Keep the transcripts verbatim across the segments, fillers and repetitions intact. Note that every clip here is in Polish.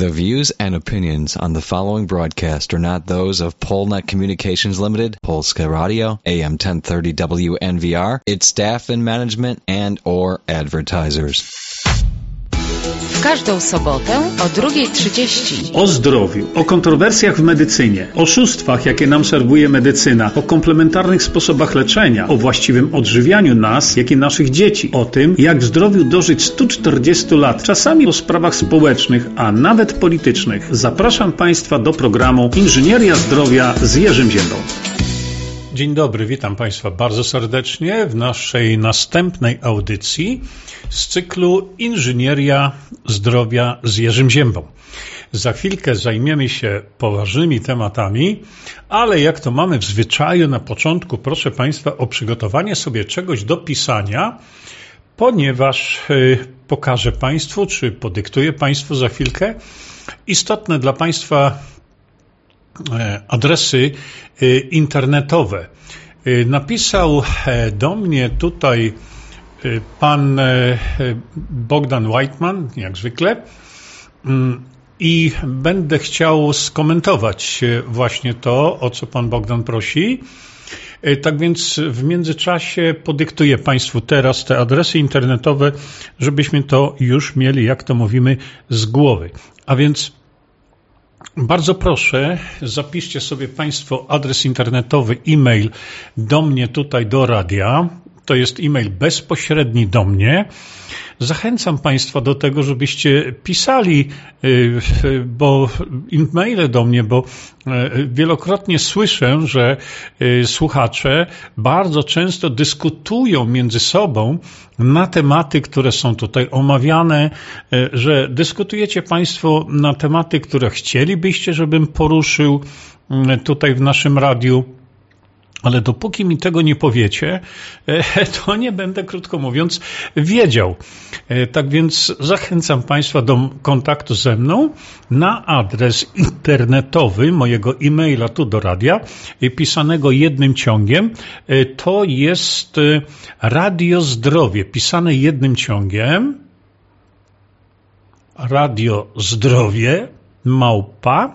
The views and opinions on the following broadcast are not those of Polnet Communications Limited, Polska Radio, A M ten thirty W N V R, its staff and management, and or advertisers. W każdą sobotę o drugiej trzydzieści. O zdrowiu, o kontrowersjach w medycynie, oszustwach, jakie nam serwuje medycyna, o komplementarnych sposobach leczenia, o właściwym odżywianiu nas, jak i naszych dzieci, o tym, jak w zdrowiu dożyć stu czterdziestu lat, czasami o sprawach społecznych, a nawet politycznych. Zapraszam Państwa do programu Inżynieria Zdrowia z Jerzym Ziębą. Dzień dobry, witam Państwa bardzo serdecznie w naszej następnej audycji z cyklu Inżynieria Zdrowia z Jerzym Ziębą. Za chwilkę zajmiemy się poważnymi tematami, ale jak to mamy w zwyczaju na początku, proszę Państwa, o przygotowanie sobie czegoś do pisania, ponieważ y, pokażę Państwu, czy podyktuję Państwu za chwilkę istotne dla Państwa adresy internetowe. Napisał do mnie tutaj pan Bogdan Whiteman, jak zwykle, i będę chciał skomentować właśnie to, o co pan Bogdan prosi. Tak więc w międzyczasie podyktuję Państwu teraz te adresy internetowe, żebyśmy to już mieli, jak to mówimy, z głowy. A więc bardzo proszę, zapiszcie sobie Państwo adres internetowy, e-mail do mnie tutaj do radia. To jest e-mail bezpośredni do mnie. Zachęcam Państwa do tego, żebyście pisali bo e-maile do mnie, bo wielokrotnie słyszę, że słuchacze bardzo często dyskutują między sobą na tematy, które są tutaj omawiane, że dyskutujecie Państwo na tematy, które chcielibyście, żebym poruszył tutaj w naszym radiu. Ale dopóki mi tego nie powiecie, to nie będę, krótko mówiąc, wiedział. Tak więc zachęcam Państwa do kontaktu ze mną na adres internetowy mojego e-maila tu do radia, pisanego jednym ciągiem. To jest Radio Zdrowie, pisane jednym ciągiem. Radio Zdrowie małpa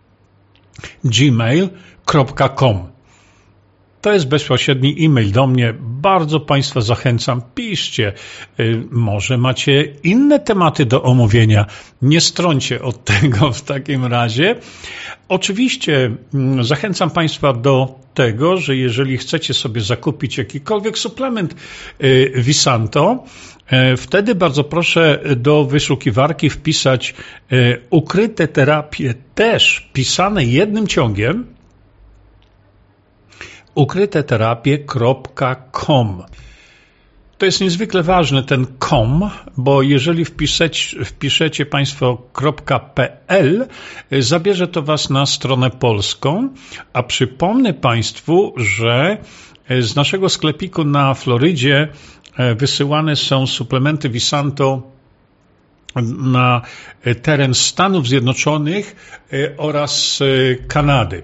gmail kropka com. To jest bezpośredni e-mail do mnie. Bardzo Państwa zachęcam. Piszcie. Może macie inne tematy do omówienia. Nie stroncie od tego w takim razie. Oczywiście zachęcam Państwa do tego, że jeżeli chcecie sobie zakupić jakikolwiek suplement Visanto, wtedy bardzo proszę do wyszukiwarki wpisać ukryte terapie, też pisane jednym ciągiem, ukryte terapie kropka com. To jest niezwykle ważne, ten com, bo jeżeli wpiszecie, wpiszecie Państwo .pl, zabierze to Was na stronę polską, a przypomnę Państwu, że z naszego sklepiku na Florydzie wysyłane są suplementy Visanto na teren Stanów Zjednoczonych oraz Kanady.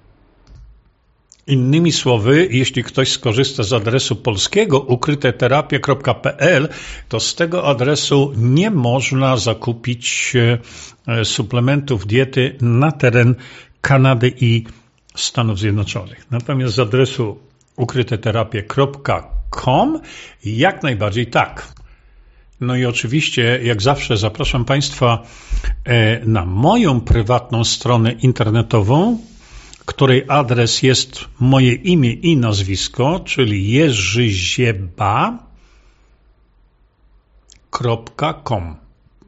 Innymi słowy, jeśli ktoś skorzysta z adresu polskiego ukryte terapie kropka pl, to z tego adresu nie można zakupić suplementów diety na teren Kanady i Stanów Zjednoczonych. Natomiast z adresu ukryte terapie kropka com jak najbardziej tak. No i oczywiście, jak zawsze, zapraszam Państwa na moją prywatną stronę internetową, której adres jest moje imię i nazwisko, czyli jerzyzieba kropka com.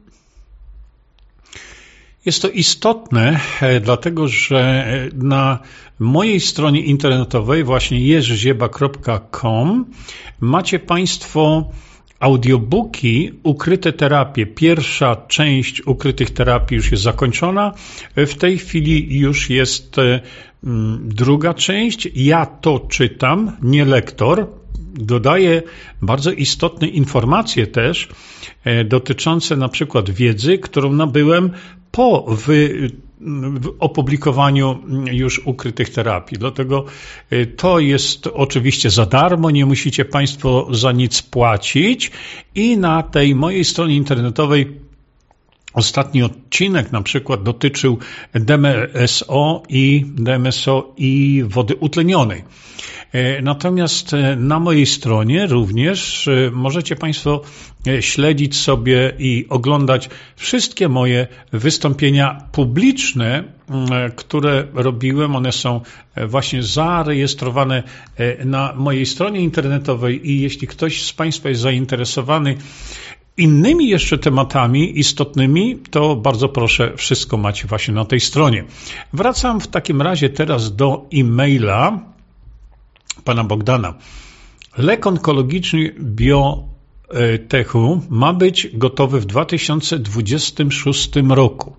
Jest to istotne, dlatego że na mojej stronie internetowej, właśnie jerzyzieba kropka com, macie Państwo audiobooki Ukryte terapie. Pierwsza część ukrytych terapii już jest zakończona. W tej chwili już jest druga część. Ja to czytam, nie lektor. Dodaję bardzo istotne informacje też dotyczące na przykład wiedzy, którą nabyłem po wy w opublikowaniu już ukrytych terapii. Dlatego to jest oczywiście za darmo, nie musicie Państwo za nic płacić i na tej mojej stronie internetowej Ostatni odcinek na przykład dotyczył D M S O i D M S O i wody utlenionej. Natomiast na mojej stronie również możecie Państwo śledzić sobie i oglądać wszystkie moje wystąpienia publiczne, które robiłem. One są właśnie zarejestrowane na mojej stronie internetowej i jeśli ktoś z Państwa jest zainteresowany innymi jeszcze tematami istotnymi, to bardzo proszę, wszystko macie właśnie na tej stronie. Wracam w takim razie teraz do e-maila pana Bogdana. Lek onkologiczny Biotechu ma być gotowy w dwa tysiące dwudziestym szóstym roku.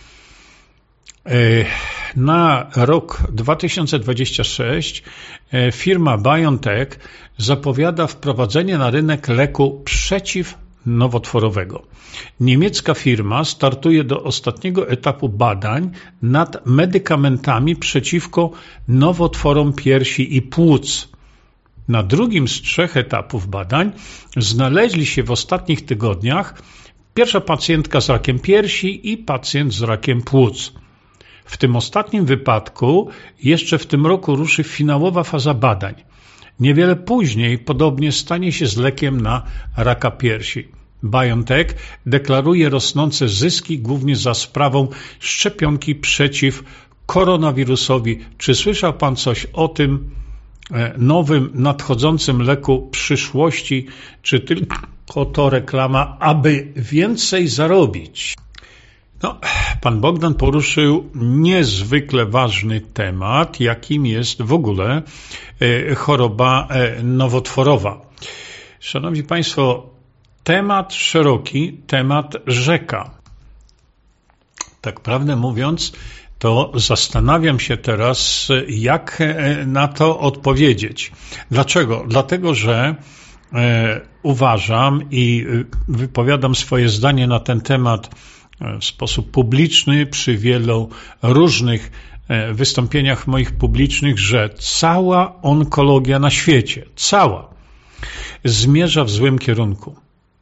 Na rok dwa tysiące dwudziesty szósty firma BioNTech zapowiada wprowadzenie na rynek leku przeciwnowotworowego. Niemiecka firma startuje do ostatniego etapu badań nad medykamentami przeciwko nowotworom piersi i płuc. Na drugim z trzech etapów badań znaleźli się w ostatnich tygodniach pierwsza pacjentka z rakiem piersi i pacjent z rakiem płuc. W tym ostatnim wypadku jeszcze w tym roku ruszy finałowa faza badań. Niewiele później podobnie stanie się z lekiem na raka piersi. BioNTech deklaruje rosnące zyski głównie za sprawą szczepionki przeciw koronawirusowi. Czy słyszał Pan coś o tym nowym, nadchodzącym leku przyszłości, czy tylko to reklama, aby więcej zarobić? No, Pan Bogdan poruszył niezwykle ważny temat, jakim jest w ogóle choroba nowotworowa. Szanowni Państwo, temat szeroki, temat rzeka. Tak prawdę mówiąc, to zastanawiam się teraz, jak na to odpowiedzieć. Dlaczego? Dlatego, że e, uważam i wypowiadam swoje zdanie na ten temat w sposób publiczny przy wielu różnych wystąpieniach moich publicznych, że cała onkologia na świecie, cała, zmierza w złym kierunku.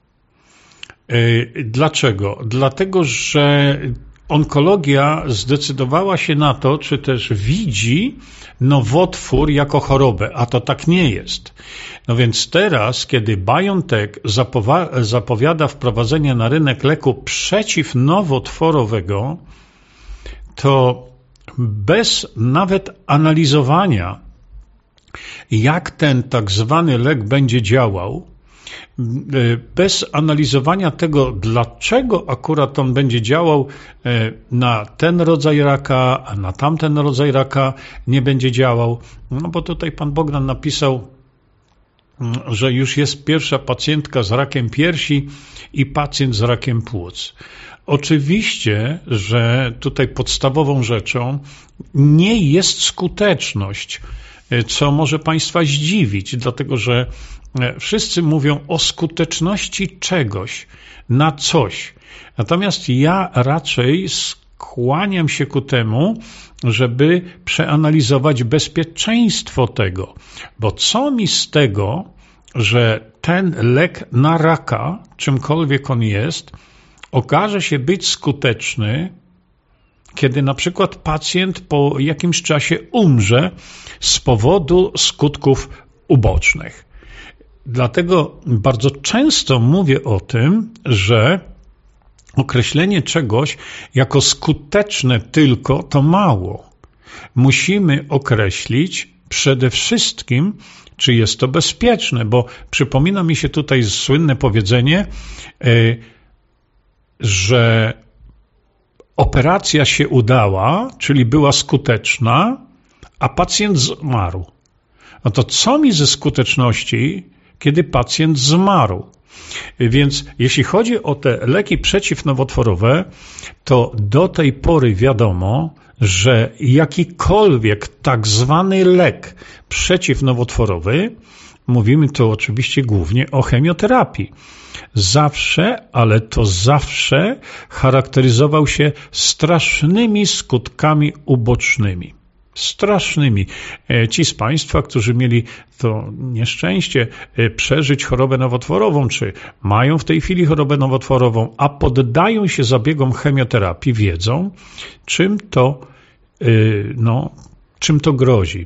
Dlaczego? Dlatego, że onkologia zdecydowała się na to, czy też widzi nowotwór jako chorobę, a to tak nie jest. No więc teraz, kiedy BioNTech zapowa- zapowiada wprowadzenie na rynek leku przeciwnowotworowego, to bez nawet analizowania, jak ten tak zwany lek będzie działał, bez analizowania tego, dlaczego akurat on będzie działał na ten rodzaj raka, a na tamten rodzaj raka nie będzie działał. No bo tutaj pan Bogdan napisał, że już jest pierwsza pacjentka z rakiem piersi i pacjent z rakiem płuc. Oczywiście, że tutaj podstawową rzeczą nie jest skuteczność, co może Państwa zdziwić, dlatego że wszyscy mówią o skuteczności czegoś na coś. Natomiast ja raczej skłaniam się ku temu, żeby przeanalizować bezpieczeństwo tego. Bo co mi z tego, że ten lek na raka, czymkolwiek on jest, okaże się być skuteczny, kiedy na przykład pacjent po jakimś czasie umrze z powodu skutków ubocznych. Dlatego bardzo często mówię o tym, że określenie czegoś jako skuteczne tylko to mało. Musimy określić przede wszystkim, czy jest to bezpieczne, bo przypomina mi się tutaj słynne powiedzenie, że operacja się udała, czyli była skuteczna, a pacjent zmarł. No to co mi ze skuteczności, kiedy pacjent zmarł? Więc jeśli chodzi o te leki przeciwnowotworowe, to do tej pory wiadomo, że jakikolwiek tak zwany lek przeciwnowotworowy, mówimy tu oczywiście głównie o chemioterapii, zawsze, ale to zawsze charakteryzował się strasznymi skutkami ubocznymi. strasznymi. Ci z Państwa, którzy mieli to nieszczęście przeżyć chorobę nowotworową, czy mają w tej chwili chorobę nowotworową, a poddają się zabiegom chemioterapii, wiedzą, czym to, no, czym to grozi.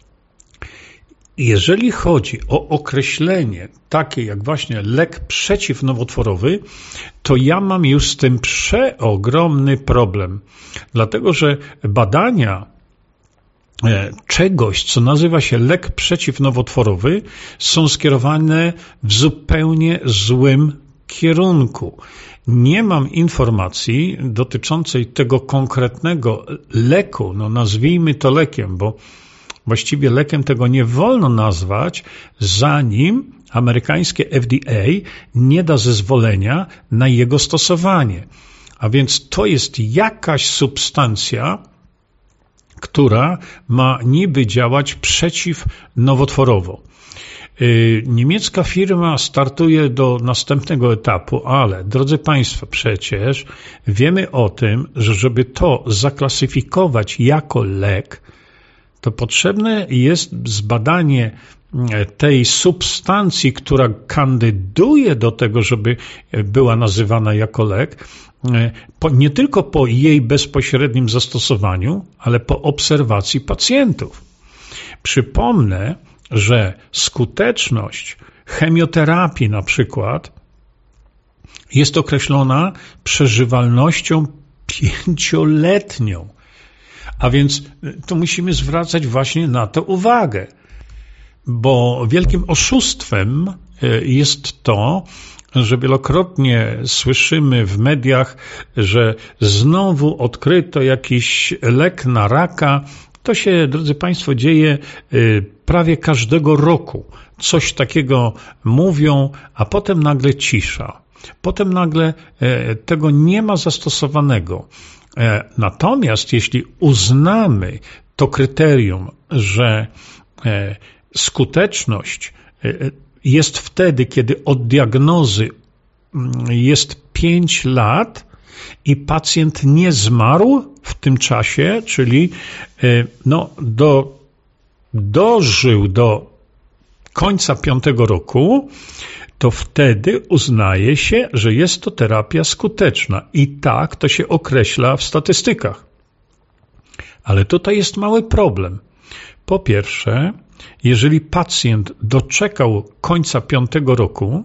Jeżeli chodzi o określenie takie jak właśnie lek przeciwnowotworowy, to ja mam już z tym przeogromny problem, dlatego że badania czegoś, co nazywa się lek przeciwnowotworowy, są skierowane w zupełnie złym kierunku. Nie mam informacji dotyczącej tego konkretnego leku, no nazwijmy to lekiem, bo właściwie lekiem tego nie wolno nazwać, zanim amerykańskie F D A nie da zezwolenia na jego stosowanie. A więc to jest jakaś substancja, która ma niby działać przeciwnowotworowo. Niemiecka firma startuje do następnego etapu, ale drodzy Państwo, przecież wiemy o tym, że żeby to zaklasyfikować jako lek, to potrzebne jest zbadanie tej substancji, która kandyduje do tego, żeby była nazywana jako lek, nie tylko po jej bezpośrednim zastosowaniu, ale po obserwacji pacjentów. Przypomnę, że skuteczność chemioterapii na przykład jest określona przeżywalnością pięcioletnią. A więc tu musimy zwracać właśnie na to uwagę, bo wielkim oszustwem jest to, że wielokrotnie słyszymy w mediach, że znowu odkryto jakiś lek na raka. To się, drodzy Państwo, dzieje prawie każdego roku. Coś takiego mówią, a potem nagle cisza. Potem nagle tego nie ma zastosowanego. Natomiast jeśli uznamy to kryterium, że skuteczność jest wtedy, kiedy od diagnozy jest pięć lat i pacjent nie zmarł w tym czasie, czyli no, do, dożył do końca piątego roku, to wtedy uznaje się, że jest to terapia skuteczna. I tak to się określa w statystykach. Ale tutaj jest mały problem. Po pierwsze, jeżeli pacjent doczekał końca piątego roku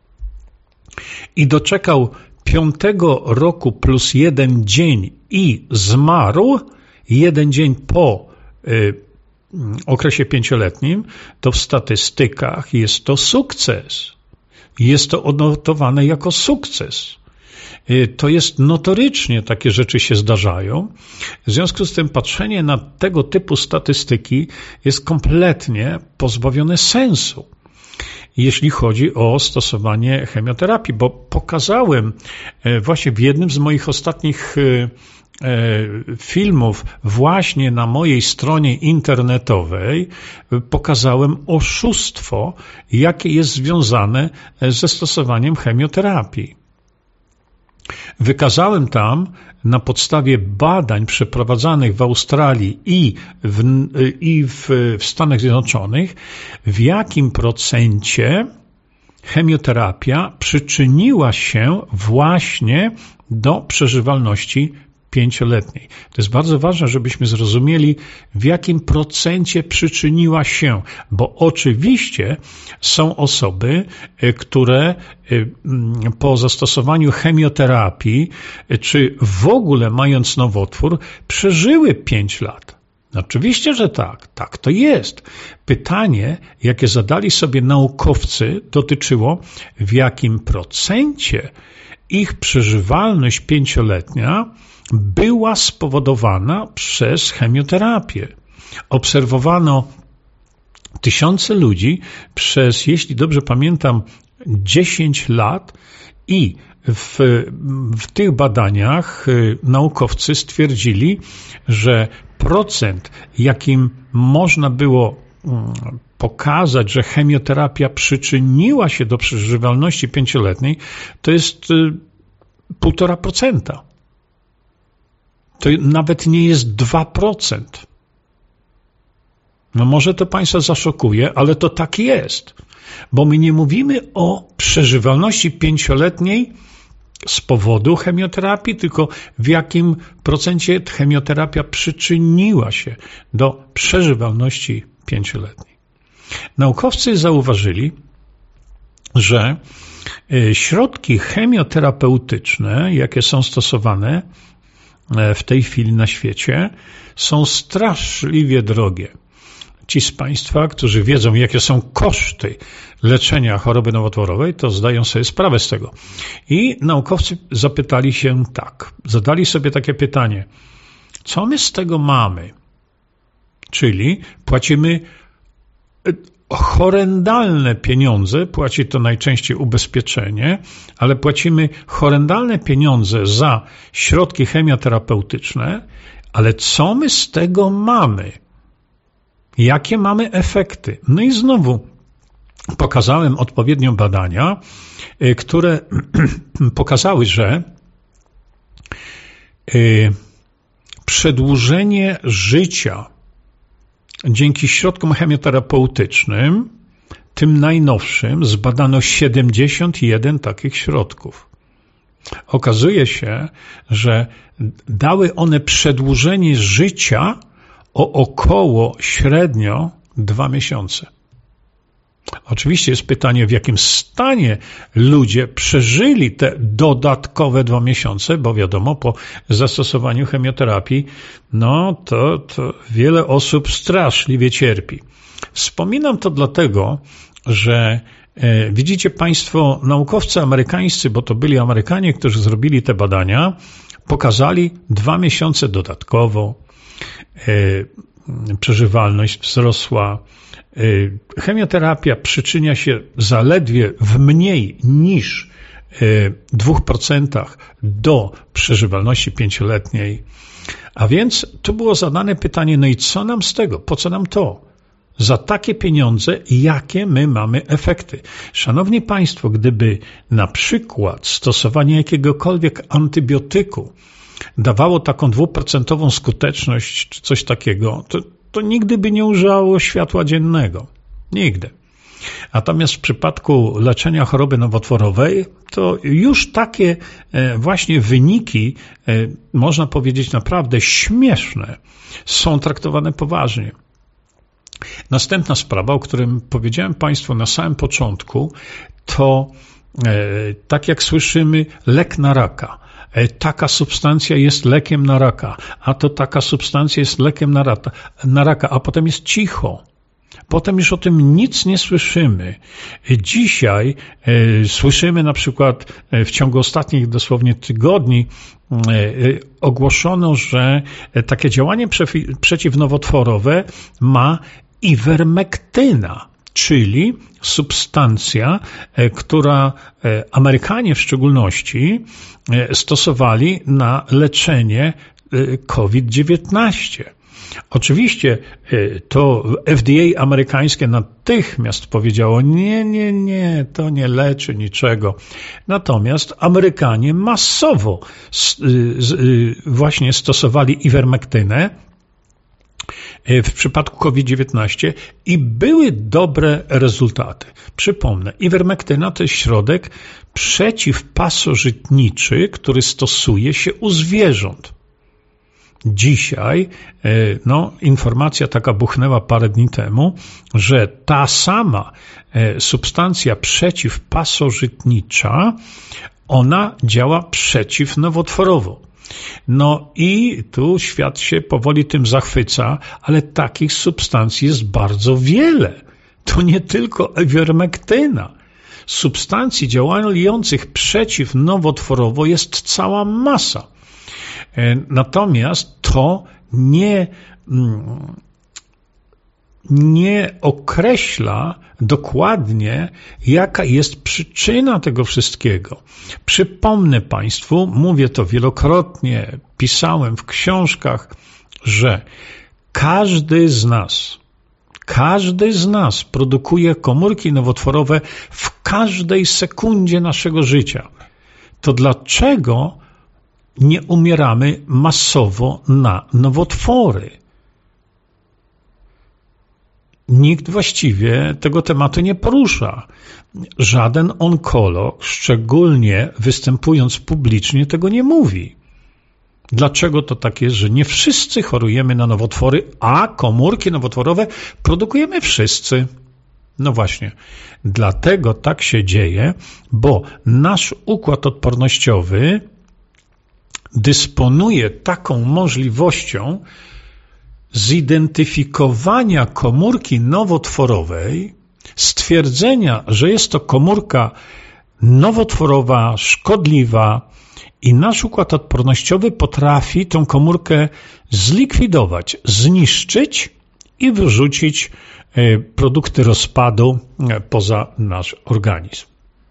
i doczekał piątego roku plus jeden dzień i zmarł jeden dzień po y, okresie pięcioletnim, to w statystykach jest to sukces. Jest to odnotowane jako sukces. To jest notorycznie, takie rzeczy się zdarzają. W związku z tym patrzenie na tego typu statystyki jest kompletnie pozbawione sensu, jeśli chodzi o stosowanie chemioterapii, bo pokazałem właśnie w jednym z moich ostatnich filmów właśnie na mojej stronie internetowej pokazałem oszustwo, jakie jest związane ze stosowaniem chemioterapii. Wykazałem tam na podstawie badań przeprowadzanych w Australii i w, i w, w Stanach Zjednoczonych, w jakim procencie chemioterapia przyczyniła się właśnie do przeżywalności pięcioletniej. To jest bardzo ważne, żebyśmy zrozumieli, w jakim procencie przyczyniła się, bo oczywiście są osoby, które po zastosowaniu chemioterapii, czy w ogóle mając nowotwór, przeżyły pięć lat. Oczywiście, że tak. Tak to jest. Pytanie, jakie zadali sobie naukowcy, dotyczyło, w jakim procencie ich przeżywalność pięcioletnia była spowodowana przez chemioterapię. Obserwowano tysiące ludzi przez, jeśli dobrze pamiętam, dziesięć lat i w, w tych badaniach naukowcy stwierdzili, że procent, jakim można było pokazać, że chemioterapia przyczyniła się do przeżywalności pięcioletniej, to jest półtora procenta. To nawet nie jest dwa procent. No może to Państwa zaszokuje, ale to tak jest, bo my nie mówimy o przeżywalności pięcioletniej z powodu chemioterapii, tylko w jakim procencie chemioterapia przyczyniła się do przeżywalności pięcioletniej. Naukowcy zauważyli, że środki chemioterapeutyczne, jakie są stosowane w tej chwili na świecie, są straszliwie drogie. Ci z Państwa, którzy wiedzą, jakie są koszty leczenia choroby nowotworowej, to zdają sobie sprawę z tego. I naukowcy zapytali się tak, zadali sobie takie pytanie, co my z tego mamy? Czyli płacimy horrendalne pieniądze, płaci to najczęściej ubezpieczenie, ale płacimy horrendalne pieniądze za środki chemioterapeutyczne, ale co my z tego mamy? Jakie mamy efekty? No i znowu pokazałem odpowiednio badania, które pokazały, że przedłużenie życia dzięki środkom chemioterapeutycznym, tym najnowszym, zbadano siedemdziesiąt jeden takich środków. Okazuje się, że dały one przedłużenie życia o około średnio dwa miesiące. Oczywiście jest pytanie, w jakim stanie ludzie przeżyli te dodatkowe dwa miesiące, bo wiadomo, po zastosowaniu chemioterapii, no to, to wiele osób straszliwie cierpi. Wspominam to dlatego, że e, widzicie Państwo, naukowcy amerykańscy, bo to byli Amerykanie, którzy zrobili te badania, pokazali dwa miesiące dodatkowo, e, przeżywalność wzrosła. Chemioterapia przyczynia się zaledwie w mniej niż dwa procent do przeżywalności pięcioletniej. A więc tu było zadane pytanie, no i co nam z tego? Po co nam to? Za takie pieniądze, jakie my mamy efekty? Szanowni Państwo, gdyby na przykład stosowanie jakiegokolwiek antybiotyku dawało taką dwuprocentową skuteczność czy coś takiego, to, to nigdy by nie ujrzało światła dziennego. Nigdy. Natomiast w przypadku leczenia choroby nowotworowej to już takie właśnie wyniki, można powiedzieć naprawdę śmieszne, są traktowane poważnie. Następna sprawa, o którym powiedziałem Państwu na samym początku, to tak jak słyszymy, lek na raka. Taka substancja jest lekiem na raka, a to taka substancja jest lekiem na raka, na raka, a potem jest cicho. Potem już o tym nic nie słyszymy. Dzisiaj e, słyszymy na przykład e, w ciągu ostatnich dosłownie tygodni e, e, ogłoszono, że takie działanie prze, przeciwnowotworowe ma iwermektyna, czyli substancja, e, która e, Amerykanie w szczególności e, stosowali na leczenie e, COVID dziewiętnaście. Oczywiście to F D A amerykańskie natychmiast powiedziało, nie, nie, nie, to nie leczy niczego. Natomiast Amerykanie masowo właśnie stosowali iwermektynę w przypadku COVID dziewiętnaście i były dobre rezultaty. Przypomnę, iwermektyna to jest środek przeciwpasożytniczy, który stosuje się u zwierząt. Dzisiaj, no, informacja taka buchnęła parę dni temu, że ta sama substancja przeciwpasożytnicza, ona działa przeciwnowotworowo. No i tu świat się powoli tym zachwyca, ale takich substancji jest bardzo wiele. To nie tylko iwermektyna. Substancji działających przeciwnowotworowo jest cała masa. Natomiast to nie, nie określa dokładnie, jaka jest przyczyna tego wszystkiego. Przypomnę Państwu, mówię to wielokrotnie, pisałem w książkach, że każdy z nas, każdy z nas produkuje komórki nowotworowe w każdej sekundzie naszego życia. To dlaczego nie umieramy masowo na nowotwory? nikt właściwie tego tematu nie porusza. Żaden onkolog, szczególnie występując publicznie, tego nie mówi. Dlaczego to tak jest, że nie wszyscy chorujemy na nowotwory, a komórki nowotworowe produkujemy wszyscy? No właśnie, dlatego tak się dzieje, bo nasz układ odpornościowy dysponuje taką możliwością zidentyfikowania komórki nowotworowej, stwierdzenia, że jest to komórka nowotworowa, szkodliwa i nasz układ odpornościowy potrafi tą komórkę zlikwidować, zniszczyć i wyrzucić produkty rozpadu poza nasz organizm.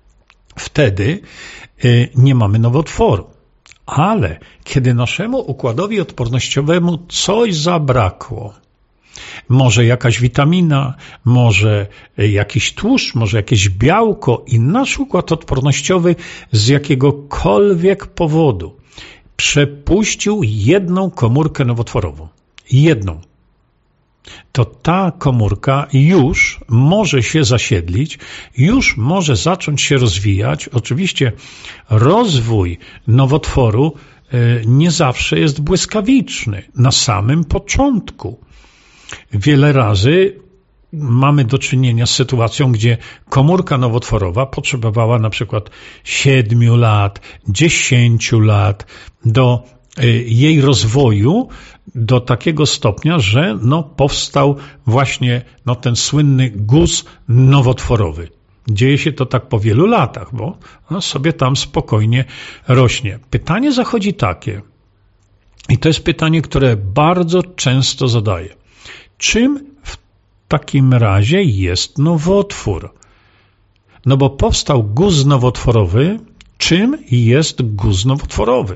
Wtedy nie mamy nowotworu. Ale kiedy naszemu układowi odpornościowemu coś zabrakło, może jakaś witamina, może jakiś tłuszcz, może jakieś białko i nasz układ odpornościowy z jakiegokolwiek powodu przepuścił jedną komórkę nowotworową, jedną, to ta komórka już może się zasiedlić, już może zacząć się rozwijać. Oczywiście rozwój nowotworu nie zawsze jest błyskawiczny, na samym początku. Wiele razy mamy do czynienia z sytuacją, gdzie komórka nowotworowa potrzebowała na przykład siedmiu lat, dziesięciu lat do jej rozwoju do takiego stopnia, że no, powstał właśnie no, ten słynny guz nowotworowy. Dzieje się to tak po wielu latach, bo no, sobie tam spokojnie rośnie. Pytanie zachodzi takie, i to jest pytanie, które bardzo często zadaję. Czym w takim razie jest nowotwór? No bo powstał guz nowotworowy. Czym jest guz nowotworowy?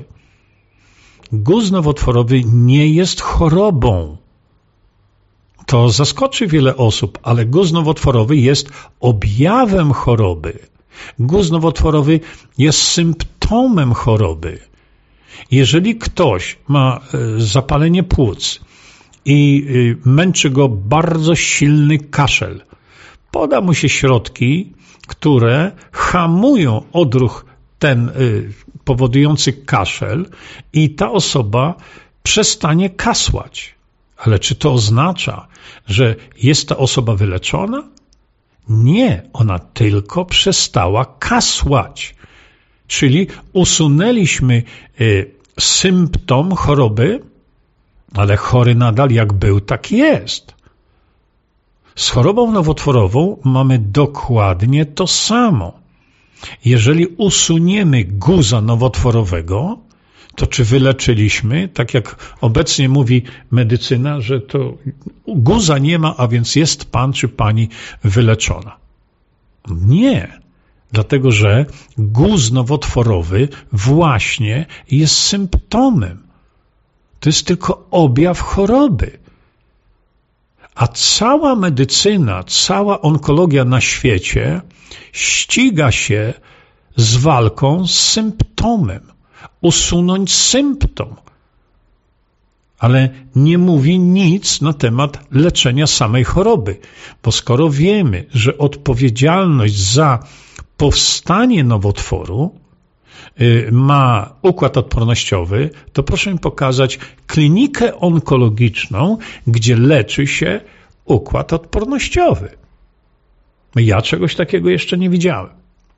Guz nowotworowy nie jest chorobą. To zaskoczy wiele osób, ale guz nowotworowy jest objawem choroby. Guz nowotworowy jest symptomem choroby. Jeżeli ktoś ma zapalenie płuc i męczy go bardzo silny kaszel, poda mu się środki, które hamują odruch ten powodujący kaszel i ta osoba przestanie kasłać. Ale czy to oznacza, że jest ta osoba wyleczona? Nie, ona tylko przestała kasłać. Czyli usunęliśmy y, symptom choroby, ale chory nadal jak był, tak jest. Z chorobą nowotworową mamy dokładnie to samo. Jeżeli usuniemy guza nowotworowego, to czy wyleczyliśmy, tak jak obecnie mówi medycyna, że to guza nie ma, a więc jest pan czy pani wyleczona? Nie, dlatego że guz nowotworowy właśnie jest symptomem. To jest tylko objaw choroby. A cała medycyna, cała onkologia na świecie ściga się z walką z symptomem. Usunąć symptom. Ale nie mówi nic na temat leczenia samej choroby. Bo skoro wiemy, że odpowiedzialność za powstanie nowotworu y, ma układ odpornościowy, to proszę mi pokazać klinikę onkologiczną, gdzie leczy się układ odpornościowy. Ja czegoś takiego jeszcze nie widziałem.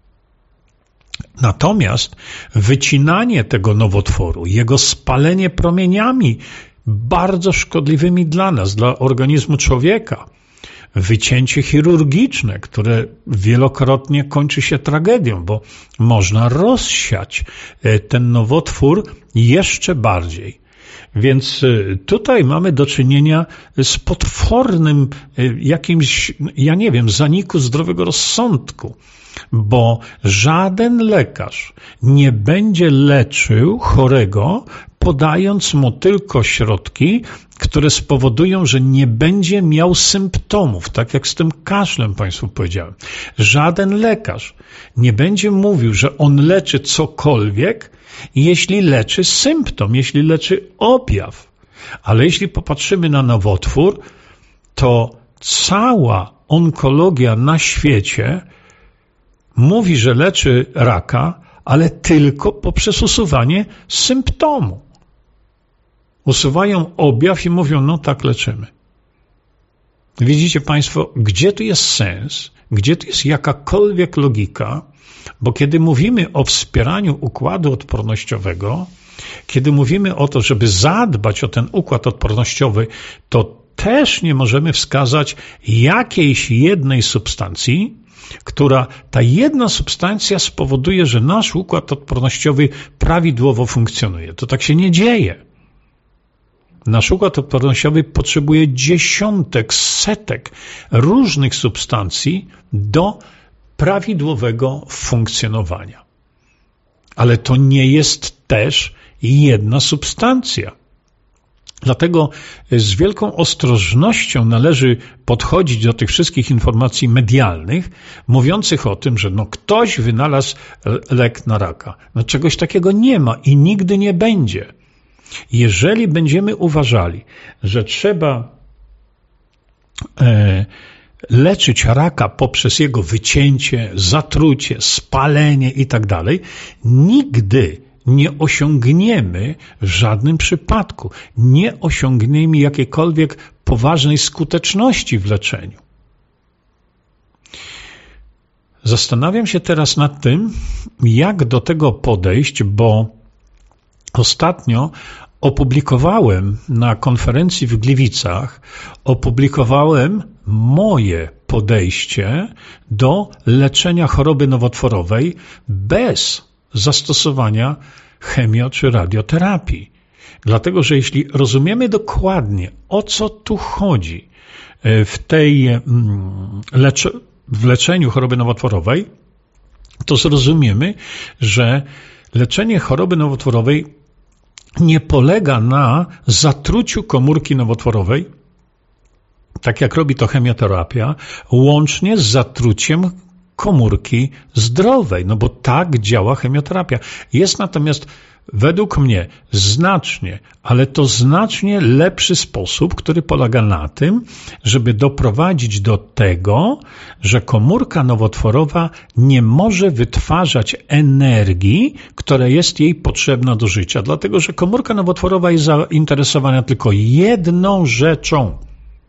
Natomiast wycinanie tego nowotworu, jego spalenie promieniami bardzo szkodliwymi dla nas, dla organizmu człowieka, wycięcie chirurgiczne, które wielokrotnie kończy się tragedią, bo można rozsiać ten nowotwór jeszcze bardziej. Więc tutaj mamy do czynienia z potwornym jakimś, ja nie wiem, zaniku zdrowego rozsądku, bo żaden lekarz nie będzie leczył chorego, podając mu tylko środki, które spowodują, że nie będzie miał symptomów, tak jak z tym kaszlem Państwu powiedziałem. Żaden lekarz nie będzie mówił, że on leczy cokolwiek, jeśli leczy symptom, jeśli leczy objaw. Ale jeśli popatrzymy na nowotwór, to cała onkologia na świecie mówi, że leczy raka, ale tylko poprzez usuwanie symptomu. Usuwają objaw i mówią, no tak leczymy. Widzicie Państwo, gdzie tu jest sens, gdzie tu jest jakakolwiek logika, bo kiedy mówimy o wspieraniu układu odpornościowego, kiedy mówimy o to, żeby zadbać o ten układ odpornościowy, to też nie możemy wskazać jakiejś jednej substancji, która ta jedna substancja spowoduje, że nasz układ odpornościowy prawidłowo funkcjonuje. To tak się nie dzieje. Nasz układ odpornościowy potrzebuje dziesiątek, setek różnych substancji do prawidłowego funkcjonowania. Ale to nie jest też jedna substancja. Dlatego z wielką ostrożnością należy podchodzić do tych wszystkich informacji medialnych, mówiących o tym, że no ktoś wynalazł lek na raka. No czegoś takiego nie ma i nigdy nie będzie. Jeżeli będziemy uważali, że trzeba e, leczyć raka poprzez jego wycięcie, zatrucie, spalenie i tak dalej, nigdy nie osiągniemy w żadnym przypadku, nie osiągniemy jakiejkolwiek poważnej skuteczności w leczeniu. Zastanawiam się teraz nad tym, jak do tego podejść, bo ostatnio opublikowałem na konferencji w Gliwicach, opublikowałem moje podejście do leczenia choroby nowotworowej bez zastosowania chemio- czy radioterapii. Dlatego, że jeśli rozumiemy dokładnie, o co tu chodzi w tej lecz- w leczeniu choroby nowotworowej, to zrozumiemy, że leczenie choroby nowotworowej nie polega na zatruciu komórki nowotworowej, tak jak robi to chemioterapia, łącznie z zatruciem komórki zdrowej, no bo tak działa chemioterapia. Jest natomiast według mnie znacznie, ale to znacznie lepszy sposób, który polega na tym, żeby doprowadzić do tego, że komórka nowotworowa nie może wytwarzać energii, która jest jej potrzebna do życia, dlatego że komórka nowotworowa jest zainteresowana tylko jedną rzeczą.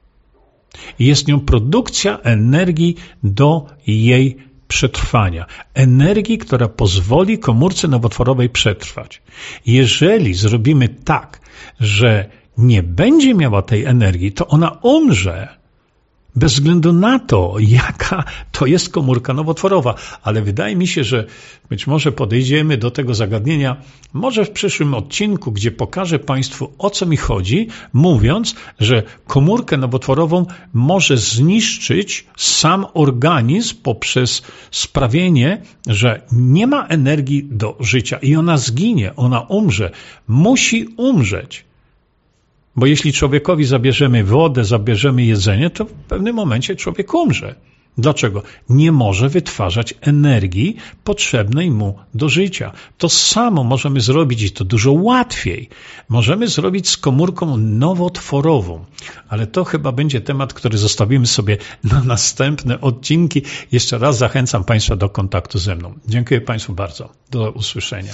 Jest nią produkcja energii do jej przetrwania. Energii, która pozwoli komórce nowotworowej przetrwać. Jeżeli zrobimy tak, że nie będzie miała tej energii, to ona umrze. Bez względu na to, jaka to jest komórka nowotworowa. Ale wydaje mi się, że być może podejdziemy do tego zagadnienia może w przyszłym odcinku, gdzie pokażę Państwu, o co mi chodzi, mówiąc, że komórkę nowotworową może zniszczyć sam organizm poprzez sprawienie, że nie ma energii do życia i ona zginie, ona umrze, musi umrzeć. Bo jeśli człowiekowi zabierzemy wodę, zabierzemy jedzenie, to w pewnym momencie człowiek umrze. Dlaczego? Nie może wytwarzać energii potrzebnej mu do życia. To samo możemy zrobić i to dużo łatwiej. Możemy zrobić z komórką nowotworową, ale to chyba będzie temat, który zostawimy sobie na następne odcinki. Jeszcze raz zachęcam Państwa do kontaktu ze mną. Dziękuję Państwu bardzo. Do usłyszenia.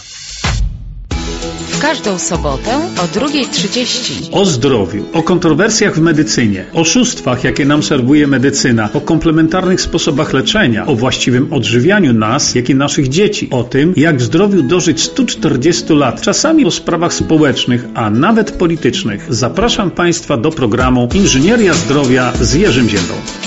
W każdą sobotę o drugiej trzydzieści. O zdrowiu, o kontrowersjach w medycynie, oszustwach, jakie nam serwuje medycyna, o komplementarnych sposobach leczenia, o właściwym odżywianiu nas, jak i naszych dzieci, o tym, jak w zdrowiu dożyć stu czterdziestu lat, czasami o sprawach społecznych, a nawet politycznych. Zapraszam Państwa do programu Inżynieria Zdrowia z Jerzym Ziębą.